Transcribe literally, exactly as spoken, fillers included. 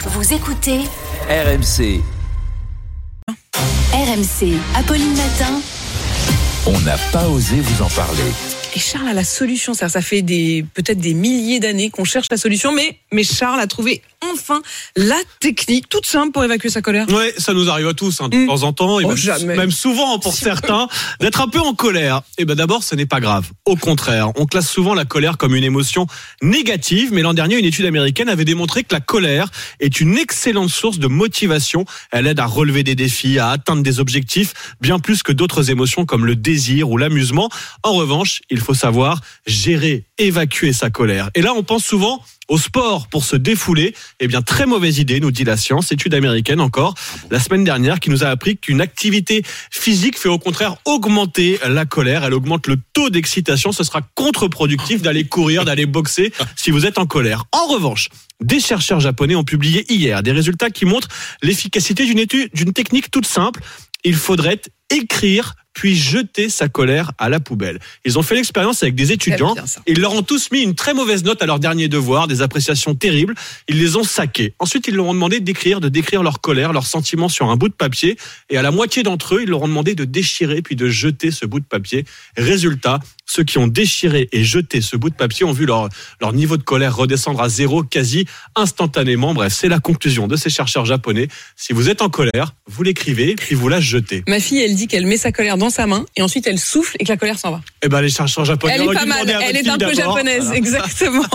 Vous écoutez R M C. R M C, Apolline Matin. On n'a pas osé vous en parler. Et Charles a la solution. Ça, ça fait des, peut-être des milliers d'années qu'on cherche la solution, mais, mais Charles a trouvé enfin la technique toute simple pour évacuer sa colère. Ouais, ça nous arrive à tous, hein, de mmh. temps en temps, et oh, même, jamais. même souvent pour si certains, peu. d'être un peu en colère. Et ben d'abord, ce n'est pas grave. Au contraire, on classe souvent la colère comme une émotion négative, mais l'an dernier, une étude américaine avait démontré que la colère est une excellente source de motivation. Elle aide à relever des défis, à atteindre des objectifs, bien plus que d'autres émotions comme le désir ou l'amusement. En revanche, il faut savoir gérer, évacuer sa colère. Et là, on pense souvent au sport pour se défouler. Eh bien, très mauvaise idée, nous dit la science. Étude américaine encore, la semaine dernière, qui nous a appris qu'une activité physique fait au contraire augmenter la colère. Elle augmente le taux d'excitation. Ce sera contre-productif d'aller courir, d'aller boxer si vous êtes en colère. En revanche, des chercheurs japonais ont publié hier des résultats qui montrent l'efficacité d'une étude, d'une technique toute simple. Il faudrait écrire puis jeter sa colère à la poubelle. Ils ont fait l'expérience avec des étudiants. Ils leur ont tous mis une très mauvaise note à leur dernier devoir, des appréciations terribles. Ils les ont saqués. Ensuite, ils leur ont demandé d'écrire, de décrire leur colère, leurs sentiments sur un bout de papier. Et à la moitié d'entre eux, ils leur ont demandé de déchirer puis de jeter ce bout de papier. Résultat, ceux qui ont déchiré et jeté ce bout de papier ont vu leur, leur niveau de colère redescendre à zéro quasi instantanément. Bref, c'est la conclusion de ces chercheurs japonais. Si vous êtes en colère, vous l'écrivez puis vous la jetez. Ma fille, elle dit qu'elle met sa colère dans sa main et ensuite elle souffle et que la colère s'en va. Eh ben les chercheurs japonais. Elle est pas mal, elle est un peu japonaise, voilà. Exactement.